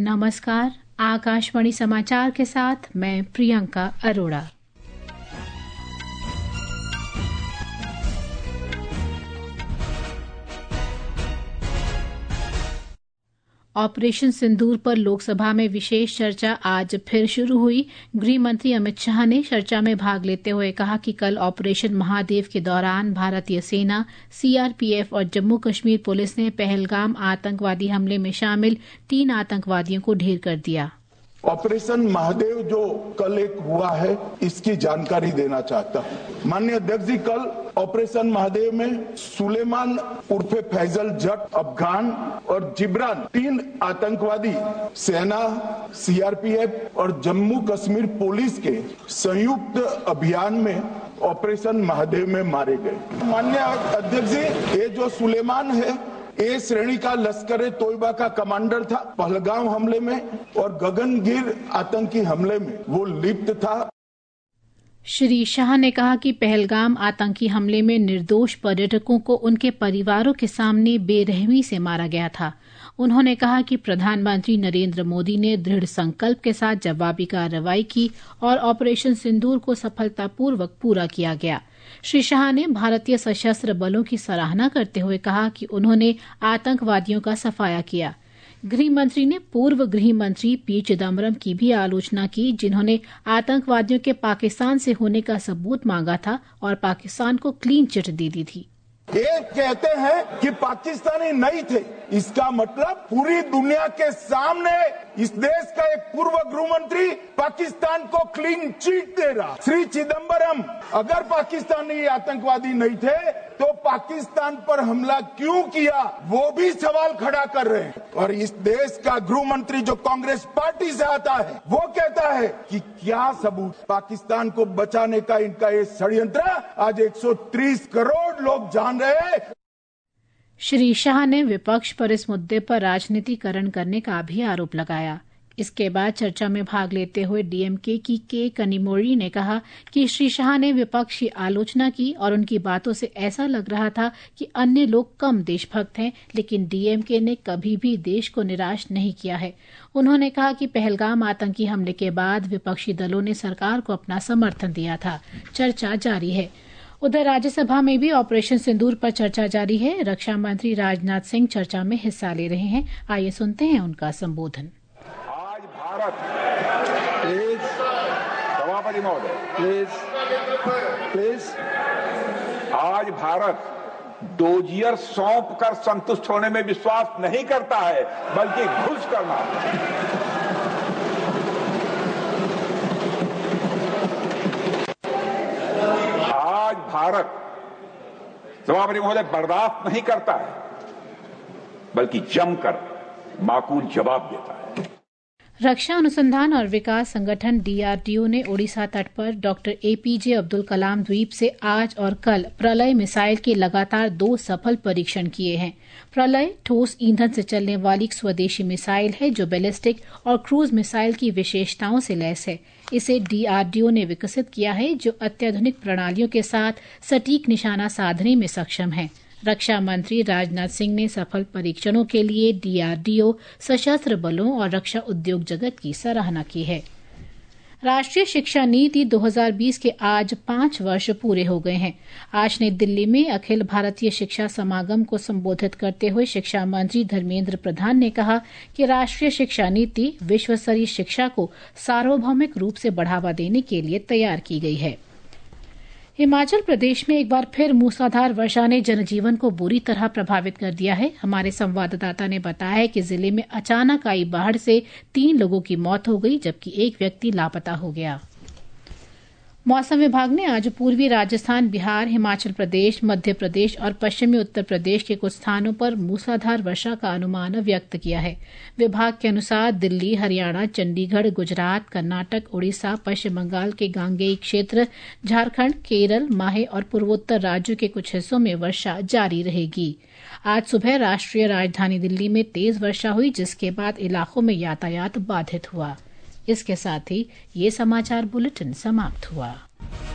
नमस्कार। आकाशवाणी समाचार के साथ मैं प्रियंका अरोड़ा। ऑपरेशन सिंदूर पर लोकसभा में विशेष चर्चा आज फिर शुरू हुई। गृह मंत्री अमित शाह ने चर्चा में भाग लेते हुए कहा कि कल ऑपरेशन महादेव के दौरान भारतीय सेना, सीआरपीएफ और जम्मू कश्मीर पुलिस ने पहलगाम आतंकवादी हमले में शामिल 3 आतंकवादियों को ढेर कर दिया। ऑपरेशन महादेव जो कल एक हुआ है, इसकी जानकारी देना चाहता हूं। माननीय अध्यक्ष जी, कल ऑपरेशन महादेव में सुलेमान उर्फे फैजल जट अफगान और जिब्रान 3 आतंकवादी सेना, सीआरपीएफ और जम्मू कश्मीर पुलिस के संयुक्त अभियान में ऑपरेशन महादेव में मारे गए। माननीय अध्यक्ष जी, ये जो सुलेमान है, ए श्रेणी का लश्कर तोयबा का कमांडर था। पहलगाम हमले में और गगनगिर आतंकी हमले में वो लिप्त था। श्री शाह ने कहा कि पहलगाम आतंकी हमले में निर्दोष पर्यटकों को उनके परिवारों के सामने बेरहमी से मारा गया था। उन्होंने कहा कि प्रधानमंत्री नरेंद्र मोदी ने दृढ़ संकल्प के साथ जवाबी कार्रवाई की और ऑपरेशन सिंदूर को सफलतापूर्वक पूरा किया गया। श्री शाह ने भारतीय सशस्त्र बलों की सराहना करते हुए कहा कि उन्होंने आतंकवादियों का सफाया किया। गृह मंत्री ने पूर्व गृह मंत्री पी चिदम्बरम की भी आलोचना की, जिन्होंने आतंकवादियों के पाकिस्तान से होने का सबूत मांगा था और पाकिस्तान को क्लीन चिट दे दी थी। ये कहते हैं कि पाकिस्तानी नहीं थे, इसका मतलब पूरी दुनिया के सामने इस देश का एक पूर्व गृह मंत्री पाकिस्तान को क्लीन चिट दे रहा। श्री चिदम्बरम अगर पाकिस्तानी आतंकवादी नहीं थे तो पाकिस्तान पर हमला क्यों किया, वो भी सवाल खड़ा कर रहे हैं। और इस देश का गृह मंत्री जो कांग्रेस पार्टी से आता है, वो कहता है कि क्या सबूत। पाकिस्तान को बचाने का इनका ये षड्यंत्र आज 130 करोड़ लोग जान रहे हैं। श्री शाह ने विपक्ष पर इस मुद्दे पर राजनीतिकरण करने का भी आरोप लगाया। इसके बाद चर्चा में भाग लेते हुए डीएमके की के कनिमोरी ने कहा कि श्री शाह ने विपक्ष की आलोचना की और उनकी बातों से ऐसा लग रहा था कि अन्य लोग कम देशभक्त हैं, लेकिन डीएमके ने कभी भी देश को निराश नहीं किया है। उन्होंने कहा कि पहलगाम आतंकी हमले के बाद विपक्षी दलों ने सरकार को अपना समर्थन दिया था। चर्चा जारी है। उधर राज्यसभा में भी ऑपरेशन सिंदूर पर चर्चा जारी है। रक्षा मंत्री राजनाथ सिंह चर्चा में हिस्सा ले रहे हैं। आइए सुनते हैं उनका संबोधन। आज भारत, प्लीज सभापति महोदय, प्लीज, आज भारत डोजियर सौंप कर संतुष्ट होने में विश्वास नहीं करता है, बल्कि घुस करना। आज भारत, सभापति महोदय, बर्दाश्त नहीं करता है, बल्कि जमकर माकूल जवाब देता है। रक्षा अनुसंधान और विकास संगठन डीआरडीओ ने ओडिशा तट पर डॉक्टर एपीजे अब्दुल कलाम द्वीप से आज और कल प्रलय मिसाइल के लगातार 2 सफल परीक्षण किए हैं। प्रलय ठोस ईंधन से चलने वाली एक स्वदेशी मिसाइल है जो बैलिस्टिक और क्रूज मिसाइल की विशेषताओं से लैस है। इसे डीआरडीओ ने विकसित किया है, जो अत्याधुनिक प्रणालियों के साथ सटीक निशाना साधने में सक्षम है। रक्षा मंत्री राजनाथ सिंह ने सफल परीक्षणों के लिए डीआरडीओ, सशस्त्र बलों और रक्षा उद्योग जगत की सराहना की है। राष्ट्रीय शिक्षा नीति 2020 के आज 5 वर्ष पूरे हो गए हैं। आज नई दिल्ली में अखिल भारतीय शिक्षा समागम को संबोधित करते हुए शिक्षा मंत्री धर्मेंद्र प्रधान ने कहा कि राष्ट्रीय शिक्षा नीति विश्व स्तरीय शिक्षा को सार्वभौमिक रूप से बढ़ावा देने के लिए तैयार की गई है। हिमाचल प्रदेश में एक बार फिर मूसलाधार वर्षा ने जनजीवन को बुरी तरह प्रभावित कर दिया है। हमारे संवाददाता ने बताया है कि जिले में अचानक आई बाढ़ से 3 लोगों की मौत हो गई, जबकि एक व्यक्ति लापता हो गया। मौसम विभाग ने आज पूर्वी राजस्थान, बिहार, हिमाचल प्रदेश, मध्य प्रदेश और पश्चिमी उत्तर प्रदेश के कुछ स्थानों पर मूसलाधार वर्षा का अनुमान व्यक्त किया है। विभाग के अनुसार दिल्ली, हरियाणा, चंडीगढ़, गुजरात, कर्नाटक, उड़ीसा, पश्चिम बंगाल के गांगेय क्षेत्र, झारखंड, केरल, माहे और पूर्वोत्तर राज्यों के कुछ हिस्सों में वर्षा जारी रहेगी। आज सुबह राष्ट्रीय राजधानी दिल्ली में तेज वर्षा हुई, जिसके बाद इलाकों में यातायात बाधित हुआ। इसके साथ ही ये समाचार बुलेटिन समाप्त हुआ।